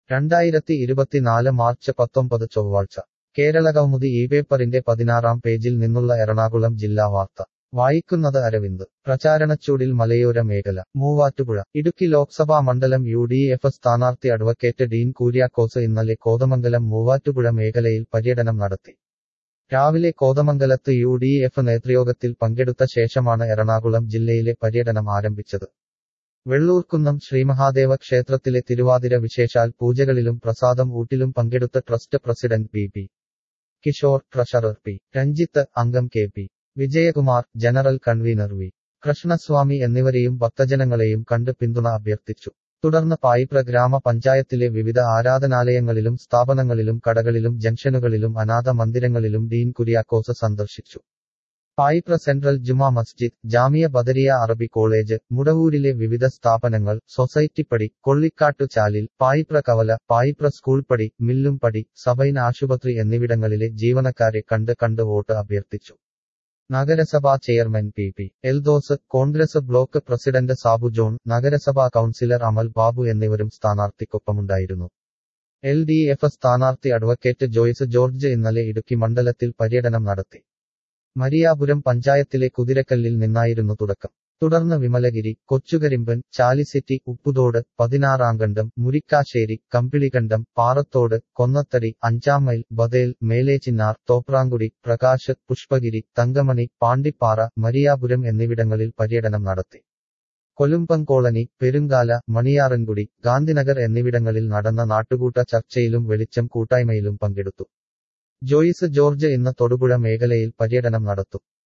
2024 March 19 ചൊവ്വാഴ്ച കേരളകൗമുദി ഈ പേപ്പറിന്റെ 16-ാം പേജിൽ നിന്നുള്ള എറണാകുളം ജില്ലാ വാർത്ത വായിക്കുന്നത് അരവിന്ദ്. പ്രചാരണച്ചൂടിൽ മലയോര മേഖല. മൂവാറ്റുപുഴ. ഇടുക്കി ലോക്സഭാ മണ്ഡലം UDF സ്ഥാനാർത്ഥി അഡ്വക്കേറ്റ് ഡീൻ കുര്യാക്കോസ് ഇന്നലെ കോതമംഗലം മൂവാറ്റുപുഴ മേഖലയിൽ പര്യടനം നടത്തി. രാവിലെ കോതമംഗലത്ത് UDF നേതൃയോഗത്തിൽ പങ്കെടുത്ത ശേഷമാണ് എറണാകുളം ജില്ലയിലെ പര്യടനം ആരംഭിച്ചത്. വെള്ളൂർക്കുന്നം ശ്രീമഹാദേവ ക്ഷേത്രത്തിലെ തിരുവാതിര വിശേഷാൽ പൂജകളിലും പ്രസാദം ഊട്ടിലും പങ്കെടുത്ത trust president P. Kishore, treasurer P. Ranjith, അംഗം KP. Vijayakumar, general convener V. Krishnaswamy എന്നിവരെയും ഭക്തജനങ്ങളെയും കണ്ട് പിന്തുണ അഭ്യർത്ഥിച്ചു. തുടർന്ന് പായിപ്ര ഗ്രാമപഞ്ചായത്തിലെ വിവിധ ആരാധനാലയങ്ങളിലും സ്ഥാപനങ്ങളിലും കടകളിലും ജംഗ്ഷനുകളിലും അനാഥ മന്ദിരങ്ങളിലും ഡീൻ കുര്യാക്കോസ് സന്ദർശിച്ചു. പായിപ്ര സെൻട്രൽ ജുമാ മസ്ജിദ്, ജാമിയ ബദരിയ അറബി കോളേജ്, മുടവൂരിലെ വിവിധ സ്ഥാപനങ്ങൾ, സൊസൈറ്റിപ്പടി, കൊള്ളിക്കാട്ടു ചാലിൽ, പായിപ്ര കവല, പായിപ്ര സ്കൂൾ പടി, മില്ലും പടി, സബൈൻ ആശുപത്രി എന്നിവിടങ്ങളിലെ ജീവനക്കാരെ കണ്ട് വോട്ട് അഭ്യർത്ഥിച്ചു. നഗരസഭാ chairman P. Eldhose, Congress block president Sabu John, നഗരസഭാ കൗൺസിലർ അമൽ ബാബു എന്നിവരും സ്ഥാനാർത്ഥിക്കൊപ്പമുണ്ടായിരുന്നു. LDF സ്ഥാനാർത്ഥി അഡ്വക്കേറ്റ് ജോയ്സ് ജോർജ് ഇന്നലെ ഇടുക്കി മണ്ഡലത്തിൽ പര്യടനം നടത്തി. മരിയാപുരം പഞ്ചായത്തിലെ കുതിരക്കല്ലിൽ നിന്നായിരുന്നു തുടക്കം. തുടർന്ന് വിമലഗിരി, കൊച്ചുകരിമ്പൻ, ചാലിസിറ്റി, ഉപ്പുതോട്, 16-ാംകണ്ടം, മുരിക്കാശ്ശേരി, കമ്പിളികണ്ടം, പാറത്തോട്, കൊന്നത്തടി, 5-ാം മൈൽ, ബദേൽ, മേലേച്ചിന്നാർ, തോപ്രാങ്കുടി, പ്രകാശ്, പുഷ്പഗിരി, തങ്കമണി, പാണ്ടിപ്പാറ, മരിയാപുരം എന്നിവിടങ്ങളിൽ പര്യടനം നടത്തി. കൊലുമ്പം കോളനി, പെരുങ്കാല, മണിയാറൻകുടി, ഗാന്ധിനഗർ എന്നിവിടങ്ങളിൽ നടന്ന നാട്ടുകൂട്ട ചർച്ചയിലും വെളിച്ചം കൂട്ടായ്മയിലും പങ്കെടുത്തു. ജോയ്സ് ജോർജ് ഇന്ന് തൊടുപുഴ മേഖലയിൽ പര്യടനം നടത്തും.